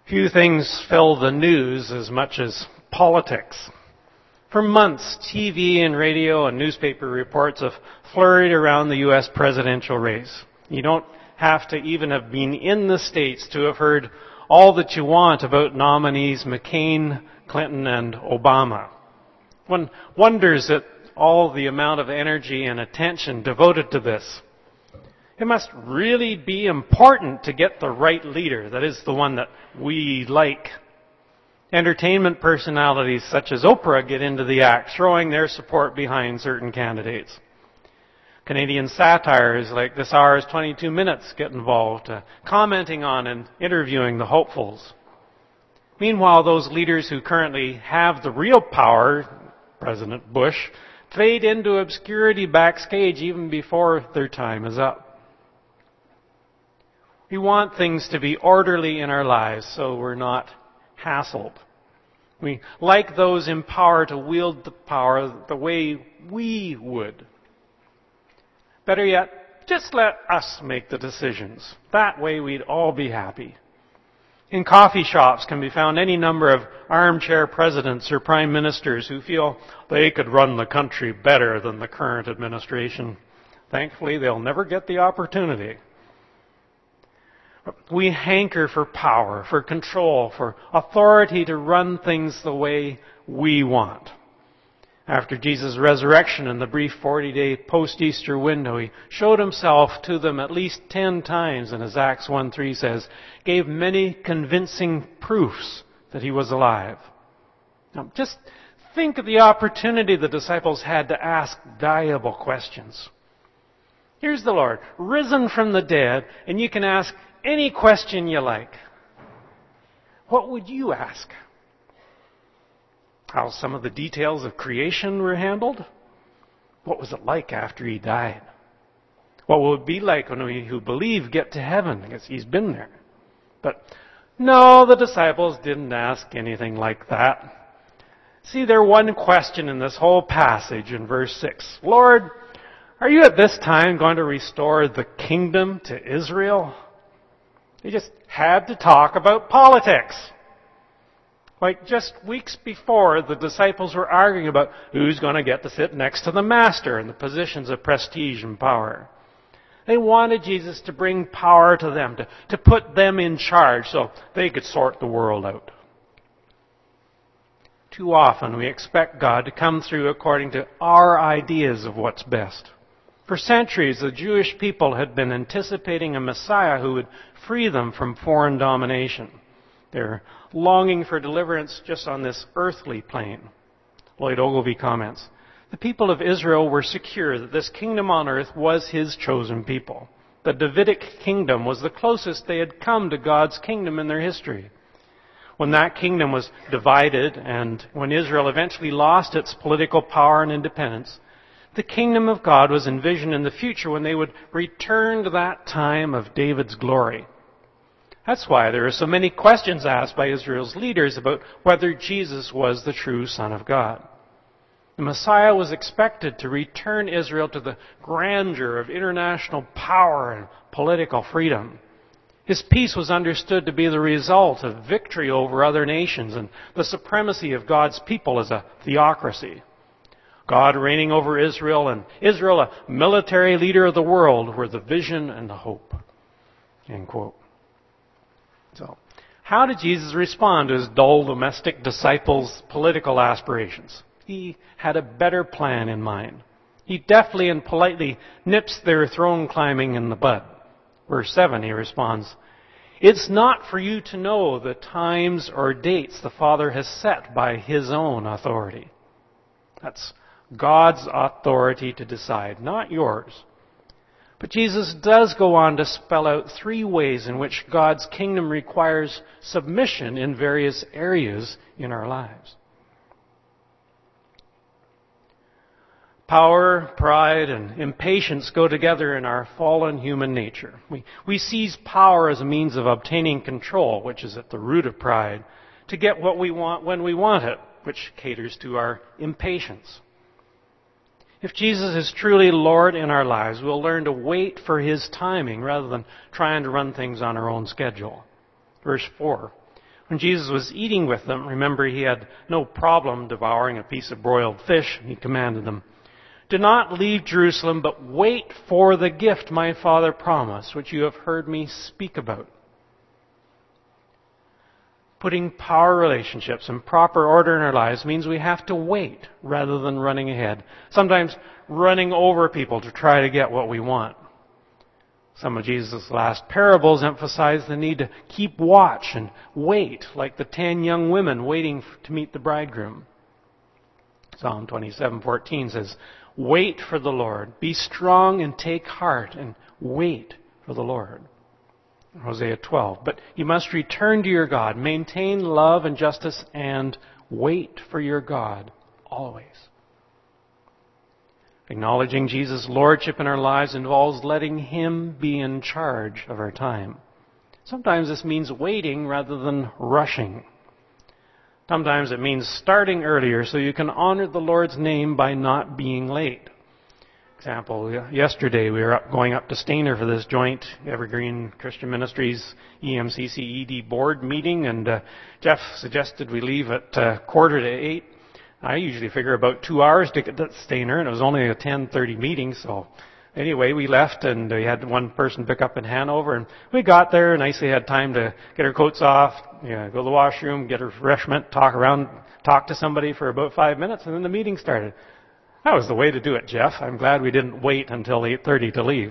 Few things fill the news as much as politics. For months, TV and radio and newspaper reports have flurried around the U.S. presidential race. You don't have to even have been in the States to have heard all that you want about nominees McCain, Clinton, and Obama. One wonders at all the amount of energy and attention devoted to this. It must really be important to get the right leader, that is, the one that we like. Entertainment personalities such as Oprah get into the act, throwing their support behind certain candidates. Canadian satires like This Hour's 22 Minutes get involved, commenting on and interviewing the hopefuls. Meanwhile, those leaders who currently have the real power, President Bush, fade into obscurity backstage even before their time is up. We want things to be orderly in our lives so we're not hassled. We like those in power to wield the power the way we would. Better yet, just let us make the decisions. That way we'd all be happy. In coffee shops can be found any number of armchair presidents or prime ministers who feel they could run the country better than the current administration. Thankfully, they'll never get the opportunity. We hanker for power, for control, for authority to run things the way we want. After Jesus' resurrection in the brief 40-day post-Easter window, he showed himself to them at least 10 times, and as Acts 1:3 says, gave many convincing proofs that he was alive. Now, just think of the opportunity the disciples had to ask valuable questions. Here's the Lord, risen from the dead, and you can ask any question you like. What would you ask? How some of the details of creation were handled? What was it like after he died? What will it be like when we who believe get to heaven? I guess he's been there. But no, the disciples didn't ask anything like that. See, their one question in this whole passage in verse 6. Lord, are you at this time going to restore the kingdom to Israel? They just had to talk about politics. Like just weeks before, the disciples were arguing about who's going to get to sit next to the master in the positions of prestige and power. They wanted Jesus to bring power to them, to put them in charge so they could sort the world out. Too often we expect God to come through according to our ideas of what's best. For centuries, the Jewish people had been anticipating a Messiah who would free them from foreign domination. They're longing for deliverance just on this earthly plane. Lloyd Ogilvie comments, the people of Israel were secure that this kingdom on earth was his chosen people. The Davidic kingdom was the closest they had come to God's kingdom in their history. When that kingdom was divided and when Israel eventually lost its political power and independence, the kingdom of God was envisioned in the future when they would return to that time of David's glory. That's why there are so many questions asked by Israel's leaders about whether Jesus was the true Son of God. The Messiah was expected to return Israel to the grandeur of international power and political freedom. His peace was understood to be the result of victory over other nations and the supremacy of God's people as a theocracy. God reigning over Israel and Israel a military leader of the world were the vision and the hope. End quote. So, how did Jesus respond to his dull domestic disciples' political aspirations? He had a better plan in mind. He deftly and politely nips their throne climbing in the bud. Verse 7, he responds, it's not for you to know the times or dates the Father has set by his own authority. That's God's authority to decide, not yours. But Jesus does go on to spell out 3 ways in which God's kingdom requires submission in various areas in our lives. Power, pride, and impatience go together in our fallen human nature. We seize power as a means of obtaining control, which is at the root of pride, to get what we want when we want it, which caters to our impatience. If Jesus is truly Lord in our lives, we'll learn to wait for his timing rather than trying to run things on our own schedule. Verse 4, When Jesus was eating with them, remember, he had no problem devouring a piece of broiled fish. He commanded them, "Do not leave Jerusalem, but wait for the gift my Father promised, which you have heard me speak about." Putting power relationships in proper order in our lives means we have to wait rather than running ahead. Sometimes running over people to try to get what we want. Some of Jesus' last parables emphasize the need to keep watch and wait, like the 10 young women waiting to meet the bridegroom. Psalm 27:14 says, "Wait for the Lord. Be strong and take heart and wait for the Lord." Hosea 12. "But you must return to your God, maintain love and justice, and wait for your God always." Acknowledging Jesus' lordship in our lives involves letting Him be in charge of our time. Sometimes this means waiting rather than rushing. Sometimes it means starting earlier so you can honor the Lord's name by not being late. Example, yesterday we were going up to Stainer for this joint Evergreen Christian Ministries EMCC-ED board meeting, and Jeff suggested we leave at 7:45. I usually figure about 2 hours to get to Stainer, and it was only a 10:30 meeting, so anyway, we left, and we had one person pick up in Hanover, and we got there, nicely had time to get our coats off, go to the washroom, get a refreshment, talk to somebody for about 5 minutes, and then the meeting started. That was the way to do it, Jeff. I'm glad we didn't wait until 8:30 to leave.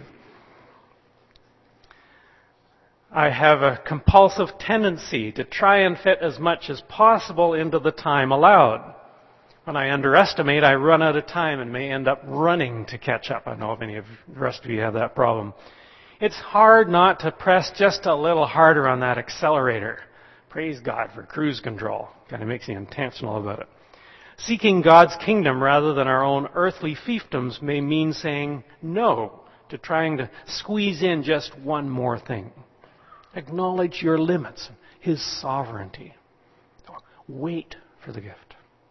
I have a compulsive tendency to try and fit as much as possible into the time allowed. When I underestimate, I run out of time and may end up running to catch up. I don't know if any of the rest of you have that problem. It's hard not to press just a little harder on that accelerator. Praise God for cruise control. Kind of makes you intentional about it. Seeking God's kingdom rather than our own earthly fiefdoms may mean saying no to trying to squeeze in just one more thing. Acknowledge your limits, His sovereignty. Wait for the gift.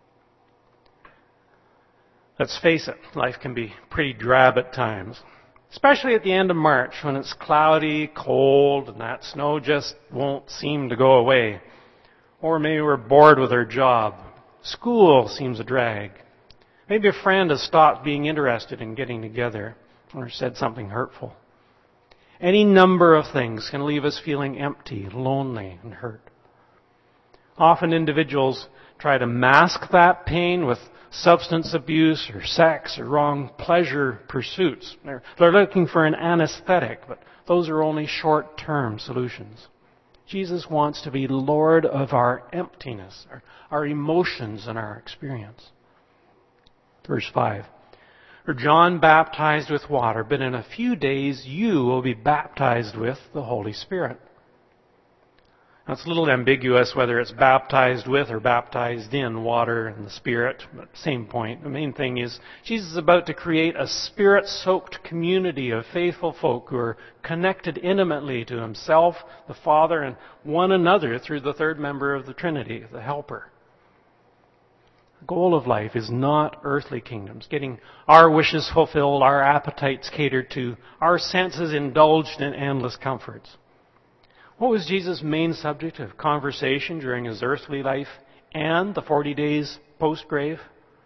Let's face it, life can be pretty drab at times. Especially at the end of March when it's cloudy, cold, and that snow just won't seem to go away. Or maybe we're bored with our job. School seems a drag. Maybe a friend has stopped being interested in getting together or said something hurtful. Any number of things can leave us feeling empty, lonely, and hurt. Often individuals try to mask that pain with substance abuse or sex or wrong pleasure pursuits. They're looking for an anesthetic, but those are only short-term solutions. Jesus wants to be Lord of our emptiness, our emotions, and our experience. Verse 5. "For John baptized with water, but in a few days you will be baptized with the Holy Spirit." Now, it's a little ambiguous whether it's baptized with or baptized in water and the Spirit, but same point. The main thing is Jesus is about to create a Spirit-soaked community of faithful folk who are connected intimately to Himself, the Father, and one another through the third member of the Trinity, the Helper. The goal of life is not earthly kingdoms, getting our wishes fulfilled, our appetites catered to, our senses indulged in endless comforts. What was Jesus' main subject of conversation during His earthly life and the 40 days post-grave?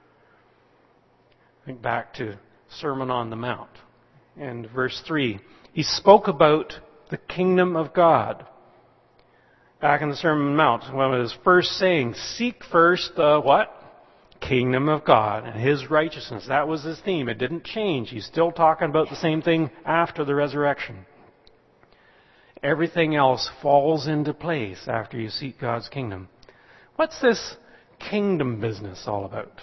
Think back to Sermon on the Mount. And verse 3, He spoke about the kingdom of God. Back in the Sermon on the Mount, one of His first sayings, seek first the what? Kingdom of God and His righteousness. That was His theme. It didn't change. He's still talking about the same thing after the resurrection. Everything else falls into place after you seek God's kingdom. What's this kingdom business all about?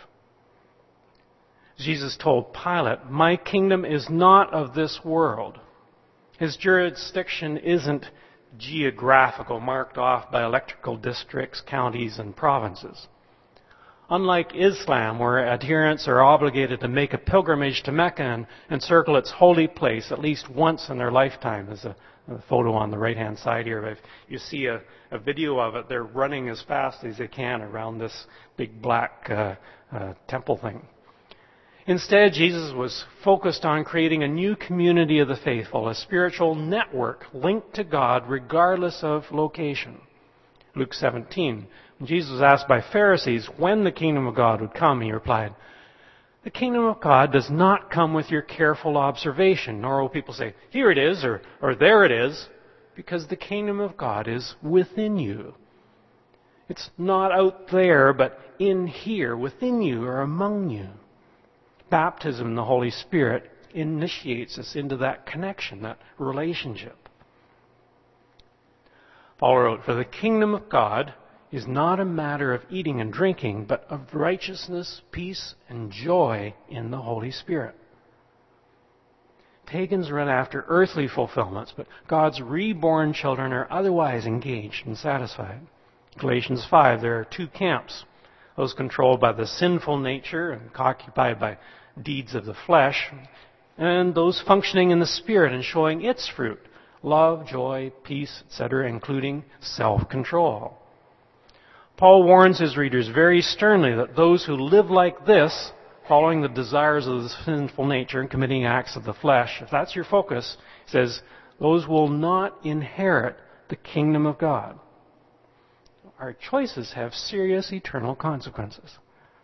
Jesus told Pilate, "My kingdom is not of this world." His jurisdiction isn't geographical, marked off by electoral districts, counties, and provinces. Unlike Islam, where adherents are obligated to make a pilgrimage to Mecca and circle its holy place at least once in their lifetime. There's a photo on the right-hand side here. If you see a video of it, they're running as fast as they can around this big black temple thing. Instead, Jesus was focused on creating a new community of the faithful, a spiritual network linked to God regardless of location. Luke 17. When Jesus was asked by Pharisees when the kingdom of God would come, he replied, "The kingdom of God does not come with your careful observation, nor will people say, 'Here it is,' or 'There it is,' because the kingdom of God is within you. It's not out there, but in here, within you or among you." Baptism in the Holy Spirit initiates us into that connection, that relationship. Paul wrote, "For the kingdom of God is not a matter of eating and drinking, but of righteousness, peace, and joy in the Holy Spirit." Pagans run after earthly fulfillments, but God's reborn children are otherwise engaged and satisfied. Galatians 5, there are two camps. Those controlled by the sinful nature and occupied by deeds of the flesh, and those functioning in the Spirit and showing its fruit: love, joy, peace, etc., including self-control. Paul warns his readers very sternly that those who live like this, following the desires of the sinful nature and committing acts of the flesh, if that's your focus, he says, those will not inherit the kingdom of God. Our choices have serious eternal consequences.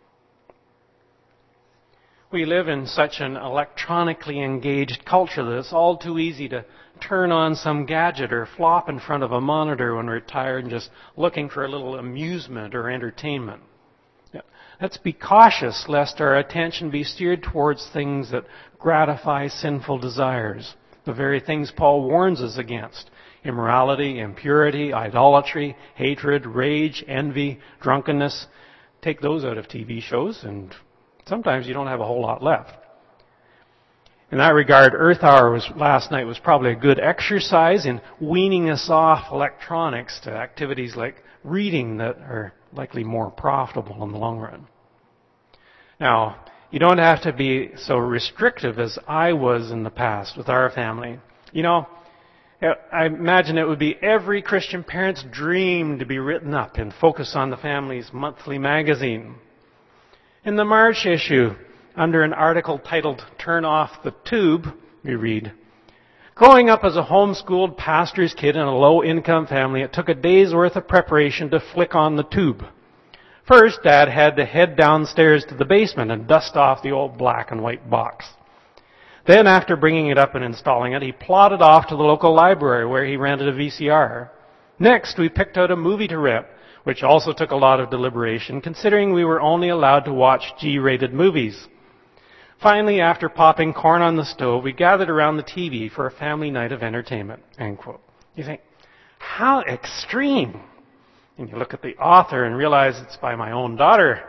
We live in such an electronically engaged culture that it's all too easy to turn on some gadget or flop in front of a monitor when we're tired and just looking for a little amusement or entertainment. Let's be cautious lest our attention be steered towards things that gratify sinful desires, the very things Paul warns us against: immorality, impurity, idolatry, hatred, rage, envy, drunkenness. Take those out of TV shows and sometimes you don't have a whole lot left. In that regard, Earth Hour last night was probably a good exercise in weaning us off electronics to activities like reading that are likely more profitable in the long run. Now, you don't have to be so restrictive as I was in the past with our family. You know, I imagine it would be every Christian parent's dream to be written up in Focus on the Family's monthly magazine. In the March issue, under an article titled "Turn Off the Tube," we read, "Growing up as a homeschooled pastor's kid in a low-income family, it took a day's worth of preparation to flick on the tube. First, Dad had to head downstairs to the basement and dust off the old black and white box. Then, after bringing it up and installing it, he plodded off to the local library where he rented a VCR. Next, we picked out a movie to rent, which also took a lot of deliberation, considering we were only allowed to watch G-rated movies. Finally, after popping corn on the stove, we gathered around the TV for a family night of entertainment." End quote. You think, how extreme! And you look at the author and realize it's by my own daughter.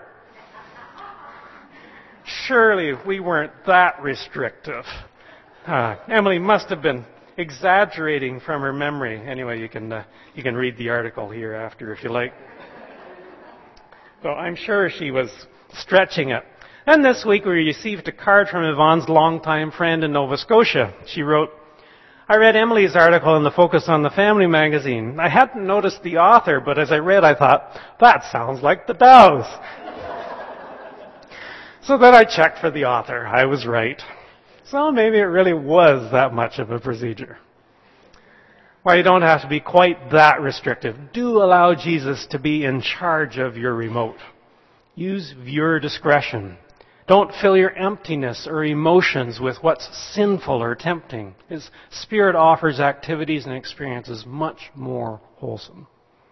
Surely we weren't that restrictive. Emily must have been exaggerating from her memory. Anyway, you can read the article here after if you like. So I'm sure she was stretching it. And this week we received a card from Yvonne's longtime friend in Nova Scotia. She wrote, "I read Emily's article in the Focus on the Family magazine. I hadn't noticed the author, but as I read I thought, that sounds like the Dows." So then I checked for the author. I was right. So maybe it really was that much of a procedure. Well, you don't have to be quite that restrictive. Do allow Jesus to be in charge of your remote. Use viewer discretion. Don't fill your emptiness or emotions with what's sinful or tempting. His Spirit offers activities and experiences much more wholesome.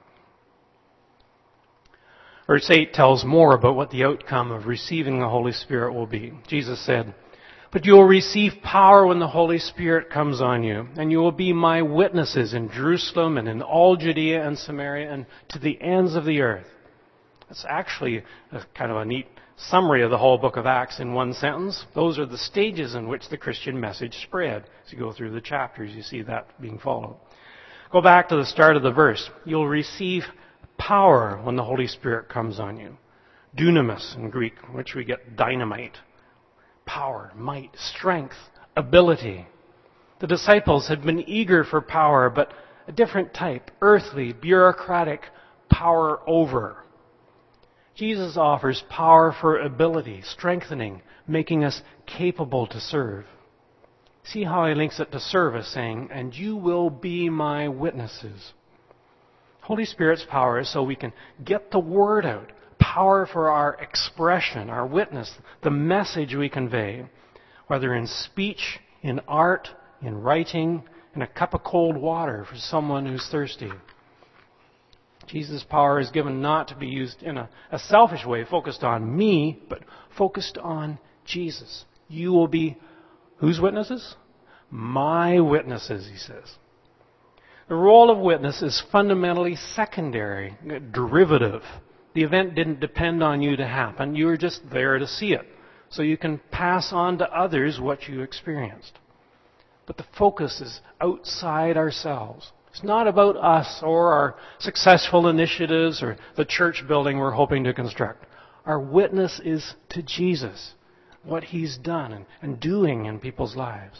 Verse 8 tells more about what the outcome of receiving the Holy Spirit will be. Jesus said, "But you will receive power when the Holy Spirit comes on you, and you will be my witnesses in Jerusalem and in all Judea and Samaria and to the ends of the earth." That's actually a kind of a neat summary of the whole book of Acts in one sentence. Those are the stages in which the Christian message spread. As you go through the chapters, you see that being followed. Go back to the start of the verse. You'll receive power when the Holy Spirit comes on you. Dunamis in Greek, which we get dynamite. Power, might, strength, ability. The disciples had been eager for power, but a different type, earthly, bureaucratic power over. Jesus offers power for ability, strengthening, making us capable to serve. See how he links it to service, saying, "And you will be my witnesses." Holy Spirit's power is so we can get the word out. Power for our expression, our witness, the message we convey, whether in speech, in art, in writing, in a cup of cold water for someone who's thirsty. Jesus' power is given not to be used in a selfish way, focused on me, but focused on Jesus. You will be whose witnesses? My witnesses, he says. The role of witness is fundamentally secondary, derivative. The event didn't depend on you to happen. You were just there to see it. So you can pass on to others what you experienced. But the focus is outside ourselves. It's not about us or our successful initiatives or the church building we're hoping to construct. Our witness is to Jesus, what He's done and doing in people's lives.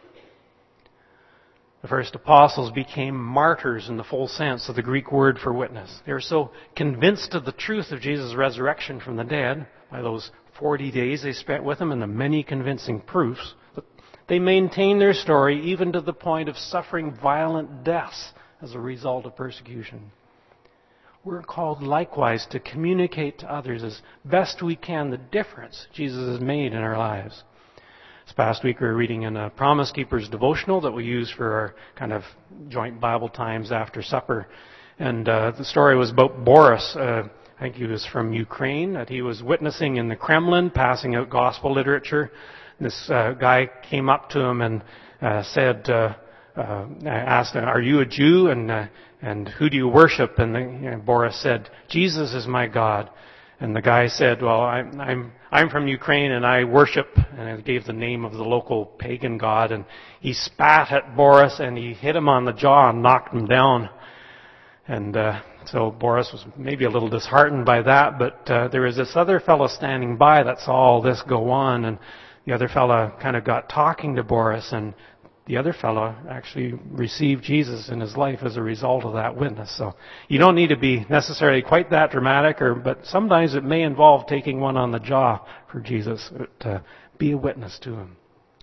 The first apostles became martyrs in the full sense of the Greek word for witness. They were so convinced of the truth of Jesus' resurrection from the dead by those 40 days they spent with Him and the many convincing proofs that they maintained their story even to the point of suffering violent deaths as a result of persecution. We're called likewise to communicate to others as best we can the difference Jesus has made in our lives. This past week we were reading in a Promise Keepers devotional that we use for our kind of joint Bible times after supper. And the story was about Boris. I think he was from Ukraine, that he was witnessing in the Kremlin, passing out gospel literature. This guy came up to him and said, asked him, "Are you a Jew? And who do you worship?" And Boris said, "Jesus is my God." And the guy said, "Well, I'm from Ukraine and I worship," and he gave the name of the local pagan god. And he spat at Boris and he hit him on the jaw and knocked him down. And so Boris was maybe a little disheartened by that, but there was this other fellow standing by that saw all this go on, and the other fellow kind of got talking to Boris, and the other fellow actually received Jesus in his life as a result of that witness. So you don't need to be necessarily quite that dramatic, but sometimes it may involve taking one on the jaw for Jesus to be a witness to Him.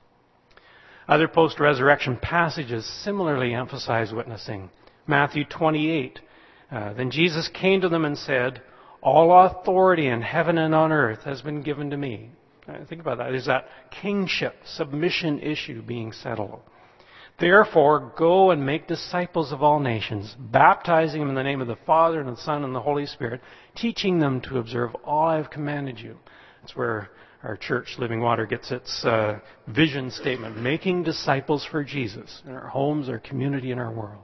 Other post-resurrection passages similarly emphasize witnessing. Matthew 28, then Jesus came to them and said, "All authority in heaven and on earth has been given to me." Think about that. There's that kingship, submission issue being settled. "Therefore, go and make disciples of all nations, baptizing them in the name of the Father and the Son and the Holy Spirit, teaching them to observe all I have commanded you." That's where our church, Living Water, gets its vision statement, making disciples for Jesus in our homes, our community, and our world.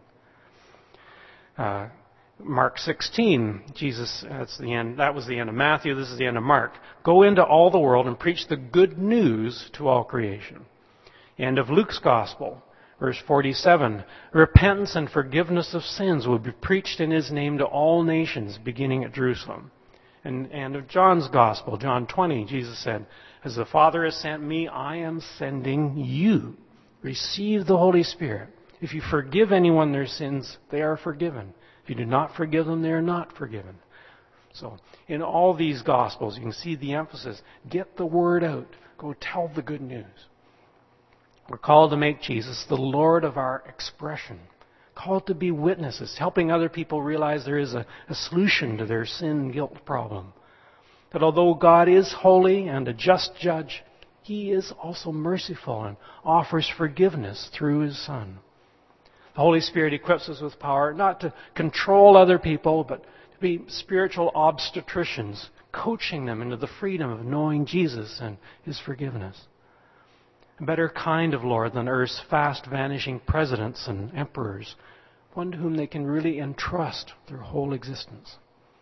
Mark 16, Jesus, that's the end. That was the end of Matthew. This is the end of Mark. "Go into all the world and preach the good news to all creation." End of Luke's Gospel, verse 47. "Repentance and forgiveness of sins will be preached in His name to all nations, beginning at Jerusalem." And end of John's Gospel, John 20, Jesus said, "As the Father has sent me, I am sending you. Receive the Holy Spirit. If you forgive anyone their sins, they are forgiven. If you do not forgive them, they are not forgiven." So in all these Gospels, you can see the emphasis. Get the word out. Go tell the good news. We're called to make Jesus the Lord of our expression. Called to be witnesses, helping other people realize there is a solution to their sin guilt problem. That although God is holy and a just judge, He is also merciful and offers forgiveness through His Son. The Holy Spirit equips us with power not to control other people, but to be spiritual obstetricians, coaching them into the freedom of knowing Jesus and His forgiveness. A better kind of Lord than earth's fast-vanishing presidents and emperors, one to whom they can really entrust their whole existence.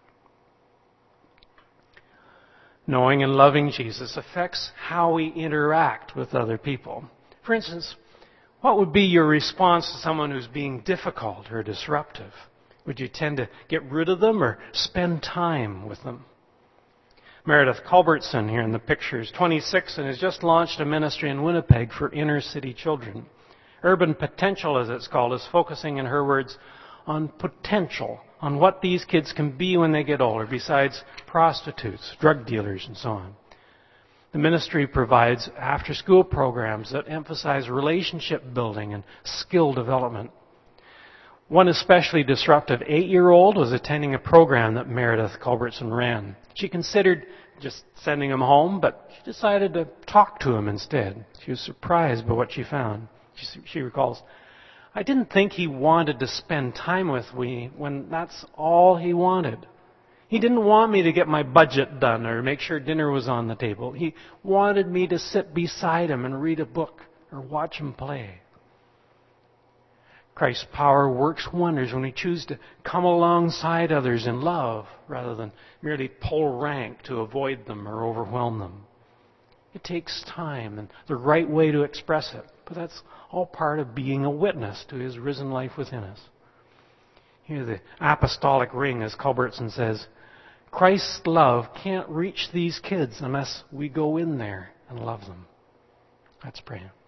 Knowing and loving Jesus affects how we interact with other people. For instance, what would be your response to someone who's being difficult or disruptive? Would you tend to get rid of them or spend time with them? Meredith Culbertson here in the picture is 26 and has just launched a ministry in Winnipeg for inner city children. Urban Potential, as it's called, is focusing, in her words, on potential, on what these kids can be when they get older, besides prostitutes, drug dealers, and so on. The ministry provides after-school programs that emphasize relationship building and skill development. One especially disruptive 8-year-old was attending a program that Meredith Culbertson ran. She considered just sending him home, but she decided to talk to him instead. She was surprised by what she found. She recalls, "I didn't think he wanted to spend time with me when that's all he wanted. He didn't want me to get my budget done or make sure dinner was on the table. He wanted me to sit beside him and read a book or watch him play." Christ's power works wonders when we choose to come alongside others in love rather than merely pull rank to avoid them or overwhelm them. It takes time and the right way to express it, but that's all part of being a witness to His risen life within us. Here, the apostolic ring, as Culbertson says, Christ's love can't reach these kids unless we go in there and love them. Let's pray.